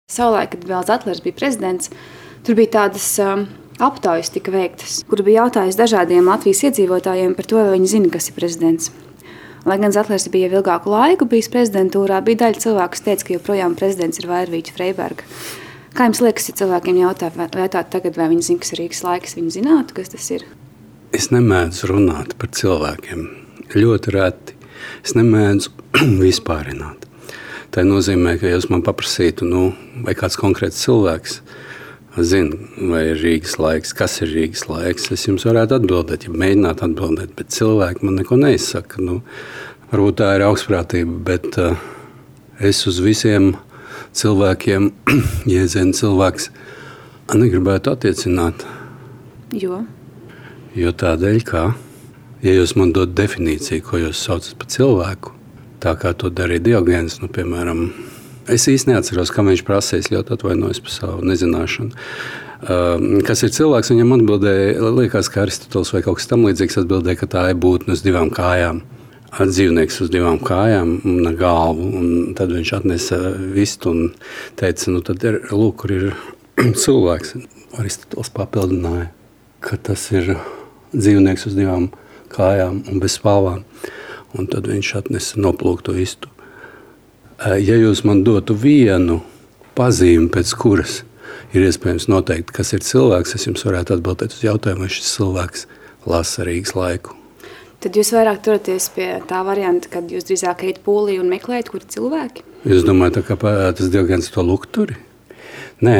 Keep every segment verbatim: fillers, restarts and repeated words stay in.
Savulaik, kad vēl Zetlers bija prezidents, tur bija tādas um, aptaujas tika veiktas, kur bija jautājis dažādiem Latvijas iedzīvotājiem par to, vai viņi zina, kas ir prezidents. Lai gan Zetlers bija jau ilgāku laiku bijis prezidentūrā, bija daļa cilvēku, kas teica, ka joprojām prezidents ir Vairvīķa Freiberga. Kā jums liekas, ja cilvēkiem jautā, vai, vai tā tagad, vai viņi zina, kas ir Rīgas laiks, viņi zinātu, kas tas ir? Es nemēdzu runāt par cilvēkiem. Ļoti reti. Es nemēdzu vispārināt. Tā nozīmē, ka ja jūs man paprasītu, nu, vai kāds konkrēts cilvēks zina, vai ir Rīgas laiks, kas ir Rīgas laiks, es jums varētu atbildēt, ja mēģināt atbildēt, bet cilvēki man neko neizsaka. Nu, varbūt tā ir augstprātība, bet uh, es uz visiem cilvēkiem, jēdzienu cilvēks, negribētu attiecināt. Jo? Jo tādēļ, kā, ja jūs man dod definīciju, ko jūs saucat par cilvēku, tā kā to darīja Diogēns, nu, piemēram, es īsti neatceros, kā viņš prasīs, ļoti atvainojos par savu nezināšanu. Uh, kas ir cilvēks, viņam atbildēja, liekas, ka Aristoteles vai kaut kas tam līdzīgs atbildēja, ka tā ir būtne uz divām kājām. Dzīvnieks uz divām kājām un ar galvu, un tad viņš atnesa vistu un teica, nu tad ir, lūk, kur ir cilvēks. Aristoteles papildināja, ka tas ir dzīvnieks uz divām kājām un bez spalvām. Un tad viņš atnesa noplūktu vistu. Ja jūs man dotu vienu pazīmi, pēc kuras ir iespējams noteikt, kas ir cilvēks, es jums varētu atbildēt uz jautājumu, vai šis cilvēks lasa Rīgas laiku. Tad jūs vairāk turaties pie tā varianta, kad jūs drīzāk ejat pūlī un meklējat, kur ir cilvēki? Jūs domājat, tā kā tas Diogēns to lukturi? Nē,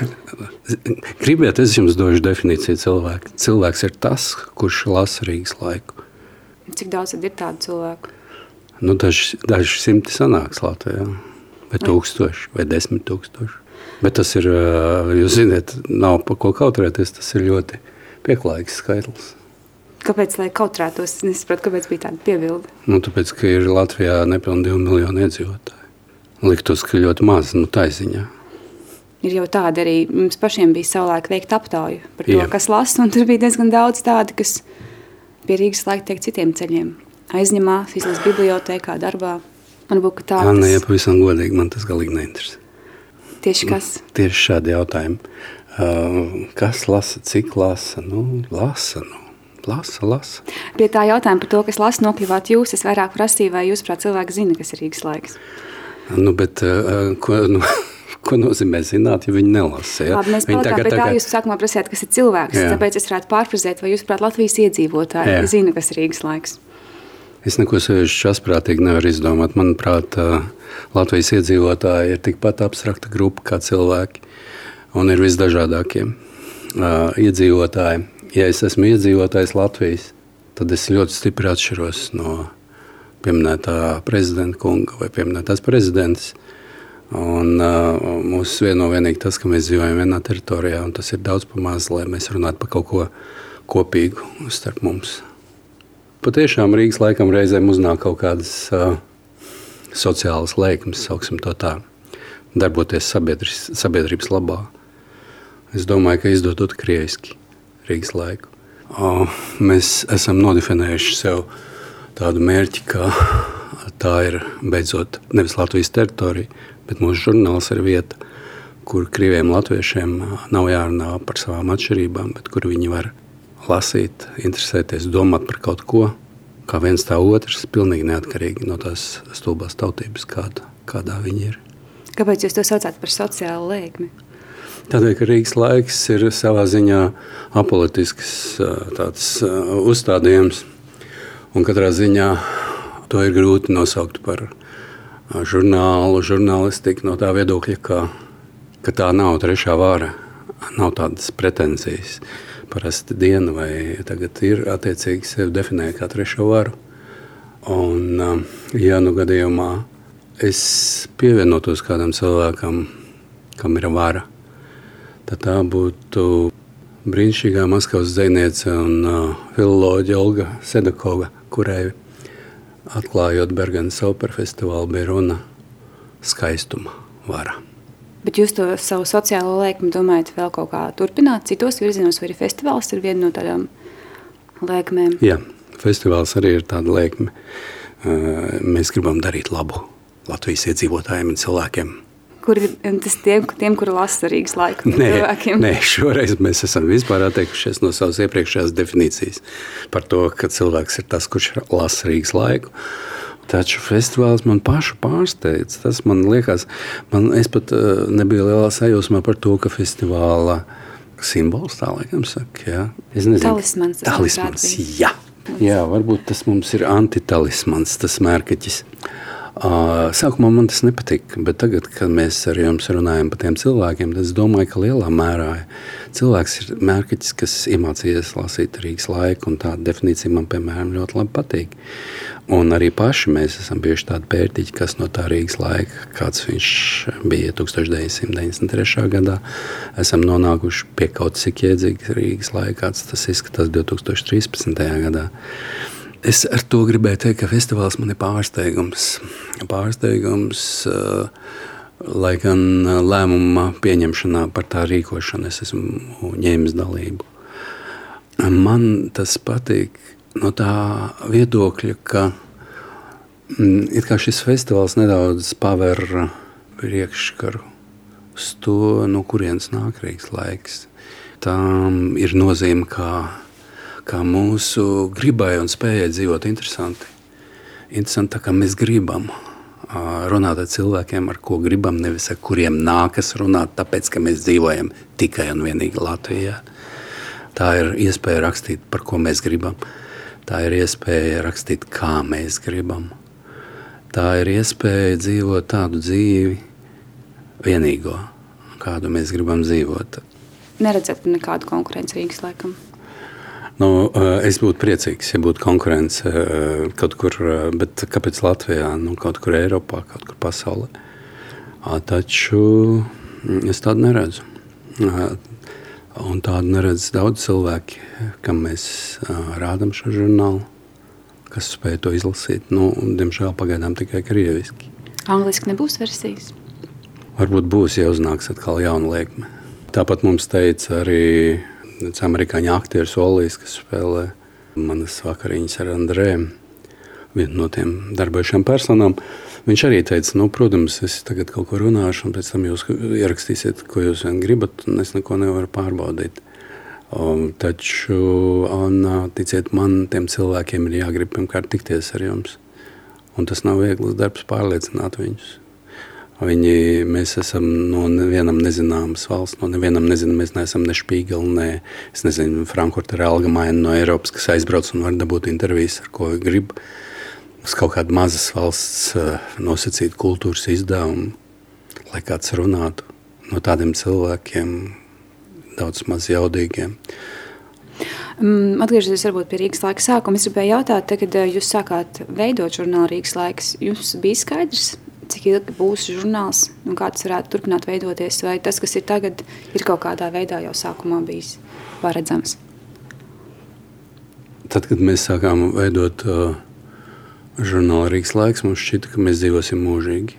gribiet, es jums došu definīciju cilvēku. Cilvēks ir tas, kurš lasa Rīgas laiku. Cik daudz tad ir tādu cilvēku? Nu, daži, daži simti sanāks Latvijā, vai tūkstoši, vai desmit tūkstoši. Bet tas ir, jūs ziniet, nav pa ko kautrēties, tas ir ļoti pieklājīgs skaitlis. Kāpēc, lai kautrētos? Es nesapratu, kāpēc bija tāda piebilde? Nu, tāpēc, ka ir Latvijā nepilni divi miljoni iedzīvotāji. Liktos, ka ļoti maz, nu, taiziņā. Ir jau tāda arī, mums pašiem bija savulaik veikt aptauju par to, Jā. kas lasa, un tur bija diezgan daudz tādi, kas pie Rīgas laika tiek citiem ceļiem. Aizņemās, izlas bibliotēkā, darbā. Man būtu, ka tā Jā, tas... ne, ja pavisam godīgi, man tas galīgi neinteresē. Tieši kas? Tieši šādi jautājumi. Uh, kas lasa, cik lasa? Nu, lasa, nu. Lasa, lasa. Pie tā jautājuma par to, kas lasa, nokļuvāt jūs, es vairāk prasīju, vai jūs, prāt, cilvēki zina, kas ir Rīgas laiks. Nu, bet uh, ko, nu, ko nozīmē zināt, ja viņi nelasa? Ja? Labi, mēs Viņi palikām tagad, pie tā, tagad... jūs sākumā prasījāt, kas ir cilvēks, Jā. tāpēc es varētu pārfrazēt, vai jūs, prāt, Latvijas iedzīvotāji Jā. zina, kas ir Rīgas laiks. Es neko sevišķi asprātīgi nevaru izdomāt. Manuprāt, Latvijas iedzīvotāji ir tikpat abstrakta grupa kā cilvēki un ir visdažādākie iedzīvotāji. Ja es esmu iedzīvotājs Latvijas, tad es ļoti stipri atšķiros no pieminētā prezidenta kunga vai pieminētās prezidentes. Un uh, mūs vieno vienīgi tas, ka mēs dzīvojam vienā teritorijā, un tas ir daudz pa maz, lai mēs runātu par kaut ko kopīgu starp mums. Patiešām Rīgas laikam reizēm uznāk kaut kādas uh, sociālas lēkmes, sauksim to tā, darboties sabiedris, sabiedrības labā. Es domāju, ka izdodot krieviski Rīgas laiku. Uh, mēs esam nodefinējuši sev tādu mērķi, ka tā ir beidzot nevis Latvijas teritorija, bet mūsu žurnāls ir vieta, kur krieviem latviešiem nav jārunā par savām atšķirībām, bet kur viņi var lasīt, interesēties, domāt par kaut ko, kā viens tā otrs, pilnīgi neatkarīgi no tās stulbās tautības, kāda, kādā viņi ir. Kāpēc jūs to saucāt par sociālu lēkmi? Tādēļ, ka Rīgas laiks ir savā ziņā apolitisks tāds uzstādījums, un katrā ziņā to ir grūti nosaukt par žurnālu, žurnālistiku no tā viedokļa, ka, ka tā nav trešā vāra, nav tādas pretenzijas. Parasti diena vai tagad ir attiecīgi sevi definē kā trešo varu. Un, ja nu gadījumā es pievienotos kādam cilvēkam, kam ir vara, tad tā būtu brīnišķīgā Maskavas dzejniece un uh, filoloģe Olga Sedakova, kurai atklājot Bergenas operu festivālu bija runa skaistuma vara. Bet jūs to savu sociālo lēkmi domājat vēl kaut kā turpināt citos virzienos, vai arī festivāls ir viena no tādām lēkmēm? Jā, festivāls arī ir tāda lēkme. Mēs gribam darīt labu Latvijas iedzīvotājiem un cilvēkiem. kur ir tas tiem, tiem kuri lasa Rīgas laiku? Nē, cilvēkiem? nē, šoreiz mēs esam vispār atteikušies no savas iepriekšējās definīcijas par to, ka cilvēks ir tas, kurš lasa Rīgas laiku. Taču festivāls man pašu pārsteidz. Tas man liekas, man, es pat uh, nebiju lielā sajūsmā par to, ka festivāla simbols, tā laikam saka, jā. Es nezinu. Talismans. Talismans, jā. Jā, varbūt tas mums ir antitalismans, tas mērkaķis. Uh, sākumā man tas nepatika, bet tagad, kad mēs ar jums runājam par tiem cilvēkiem, tad es domāju, ka lielā mērā cilvēks ir mērkaķis, kas iemācījies lasīt Rīgas laiku, un tāda definīcija man, piemēram, ļoti labi patīk. Un arī paši mēs esam bijuši tādi pērtiķi, kas no tā Rīgas laika, kāds viņš bija deviņdesmit deviņdesmit trešā gadā, esam nonākuši pie kaut cik iedzīgas Rīgas laika, kāds tas izskatās divi tūkstoši trīspadsmitajā gadā. Es ar to gribēju teikt, ka festivāls man ir pārsteigums. Pārsteigums, lai gan lēmuma pieņemšanā par tā rīkošanu es esmu ņēmis dalību. Man tas patīk no tā viedokļa, ka it kā šis festivāls nedaudz paver priekškaru uz to, no kurienes nāk Rīgas laiks. Tām ir nozīme kā kā mūsu gribai un spējai dzīvot interesanti. Interesanti tā, kā mēs gribam runāt ar cilvēkiem, ar ko gribam, nevis ar kuriem nākas runāt, tāpēc, ka mēs dzīvojam tikai un vienīgi Latvijā. Tā ir iespēja rakstīt, par ko mēs gribam. Tā ir iespēja rakstīt, kā mēs gribam. Tā ir iespēja dzīvot tādu dzīvi vienīgo, kādu mēs gribam dzīvot. Neredzat nekādu konkurenci Rīgas laikam? Nu, es būtu priecīgs, ja būtu konkurence kaut kur, bet kāpēc Latvijā, nu, kaut kur Eiropā, kaut kur pasaulē. Taču es tādu neredzu. Un tādu neredz daudz cilvēki, kam mēs rādam šo žurnālu, kas spēja to izlasīt. Nu, diemžēl pagaidām tikai krieviski. Angliski nebūs versijas? Varbūt būs, ja uznāks atkal jauna liekme. Tāpat mums teica arī amerikāņu aktieris Olijs, kas spēlē manas vakariņas ar Andrēm, vienu no tiem darbojušiem personām. Viņš arī teica, nu, protams, es tagad kaut ko runāšu, un pēc tam jūs ierakstīsiet, ko jūs vien gribat, un es neko nevaru pārbaudīt. Um, taču, un, ticiet man, tiem cilvēkiem ir jāgrib pirmkārt tikties ar jums. Un tas nav viegls darbs pārliecināt viņus. Viņi, mēs esam no nevienam nezināmas valsts, no nevienam nezinām, mēs neesam ne Špīgeli, ne, es nezinu, Frankfurter Allgemeine no Eiropas, kas aizbrauc un var dabūt intervijas, ar ko grib. Uz kaut kādu mazas valsts nosacīt kultūras izdevumu, lai kāds runātu no tādiem cilvēkiem, daudz maz jaudīgiem. Atgriežoties varbūt pie Rīgas laika sākuma, es gribēju jautāt, kad jūs sākāt veidot žurnālu Rīgas laiks, jums bija skaidrs, cik ilgi būs žurnāls un kā tas varētu turpināt veidoties, vai tas, kas ir tagad, ir kaut kādā veidā jau sākumā bijis paredzams? Tad, kad mēs sākām veidot uh, žurnālu Rīgas laiks, mums šķita, ka mēs dzīvosim mūžīgi.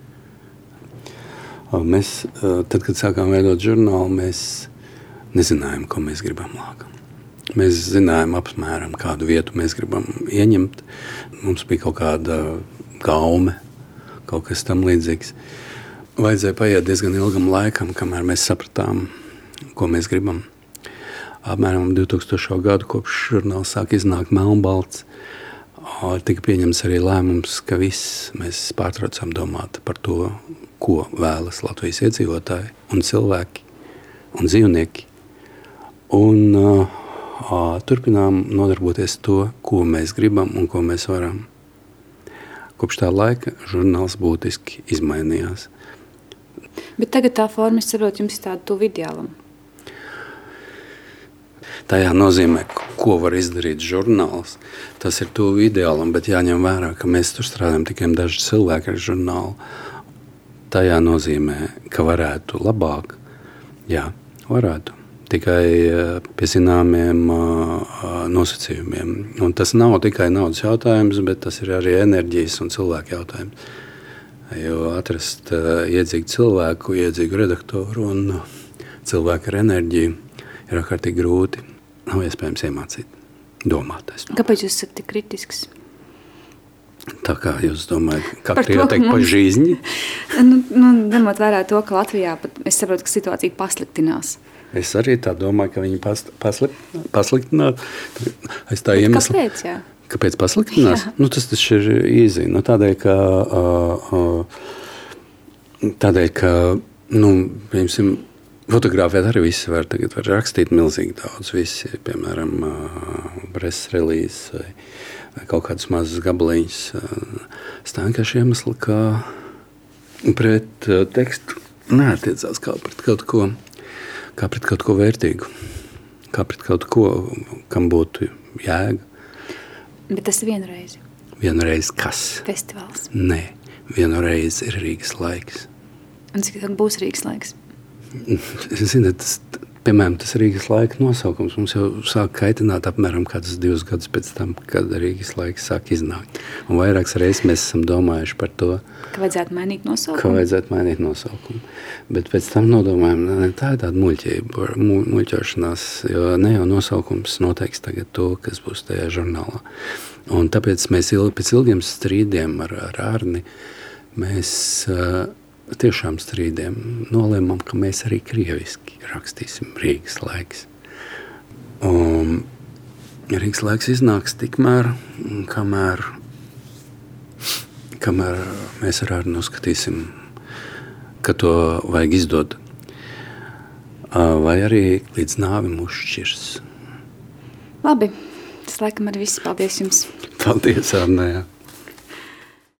Uh, mēs, uh, tad, kad sākām veidot žurnālu, mēs nezinājām, ko mēs gribam lākam. Mēs zinājām apmēram, kādu vietu mēs gribam ieņemt. Mums bija kaut kāda gaume, kaut kas tam līdzīgs. Vajadzēja paiet diezgan ilgam laikam, kamēr mēs sapratām, ko mēs gribam. Apmēram divi tūkstošo gadu, kopš žurnāls sāk iznākt melnbalts, tika pieņemts arī lēmums, ka viss mēs pārtraucām domāt par to, ko vēlas Latvijas iedzīvotāji un cilvēki un dzīvnieki. Un uh, uh, turpinām nodarboties to, ko mēs gribam un ko mēs varam. Kopš tā laika žurnāls būtiski izmainījās. Bet tagad tā forma, es saprotu, jums ir tāda tuvu ideālam. Tajā nozīmē, ko var izdarīt žurnāls. Tas ir tuvu ideālam, bet jāņem vērā, ka mēs tur strādājam tikai daži cilvēki ar žurnālu. Tajā nozīmē, ka varētu labāk. Jā, varētu. Tikai pie zināmiem nosacījumiem. Un tas nav tikai naudas jautājums, bet tas ir arī enerģijas un cilvēku jautājums. Jo atrast iedzīgu cilvēku, iedzīgu redaktoru un cilvēku ar enerģiju ir ārkārtīgi grūti. Nav iespējams iemācīt, domāt. Kāpēc jūs esat tik kritisks? Tā kā jūs domājat, kā jāteikt pa žīzņi? Nu, nu, ņemot vērā to, ka Latvijā pat, es saprotu, ka situācija pasliktinās. Es arī tā domāju, ka viņi pas, paslikt, pasliktinās. Es tā iemeslu. Kāpēc, jā? Kāpēc pasliktinās? Nu, tas taču ir īzi. Nu, tādēļ, ka, uh, uh, tādēļ, ka nu, piemēram, fotogrāfēt arī visi var, tagad var rakstīt milzīgi daudz. Visi, piemēram, uh, press release vai, vai kaut kādas mazas gabaliņas. Uh, es tā vienkārši iemeslu, ka pret uh, tekstu neatiecās kā pret kaut ko, kā pret kaut ko vērtīgu. Kā pret kaut ko, kam būtu jēga. Bet tas ir vienreiz. Vienreiz kas? Festivāls. Nē, vienreiz ir Rīgas laiks. Un cik tā būs Rīgas laiks? Ziniet, tas, piemēram, tas Rīgas laika nosaukums mums jau sāk kaitināt apmēram kādus divus gadus pēc tam, kad Rīgas laiks sāk iznākt. Un vairākas reizes mēs esam domājuši par to, ka vajadzētu mainīt nosaukumu. Ka vajadzētu mainīt nosaukumu. Bet pēc tam nodomājam, ne, tā ir tāda muļķība, mu, muļķošanās, jo ne jau nosaukums noteiks tagad to, kas būs tajā žurnālā. Un tāpēc mēs ilgi, pēc ilgiem strīdiem ar, ar Ārni, mēs uh, tiešām strīdiem nolēmām, ka mēs arī krieviski rakstīsim Rīgas laiks. Un Rīgas laiks iznāks tikmēr, kamēr, kamēr mēs ar Ārnu uzskatīsim, ka to vajag izdot. Vai arī līdz nāvi mūs šķirs. Labi, tas laikam arī viss. Paldies jums. Paldies, Ārnē.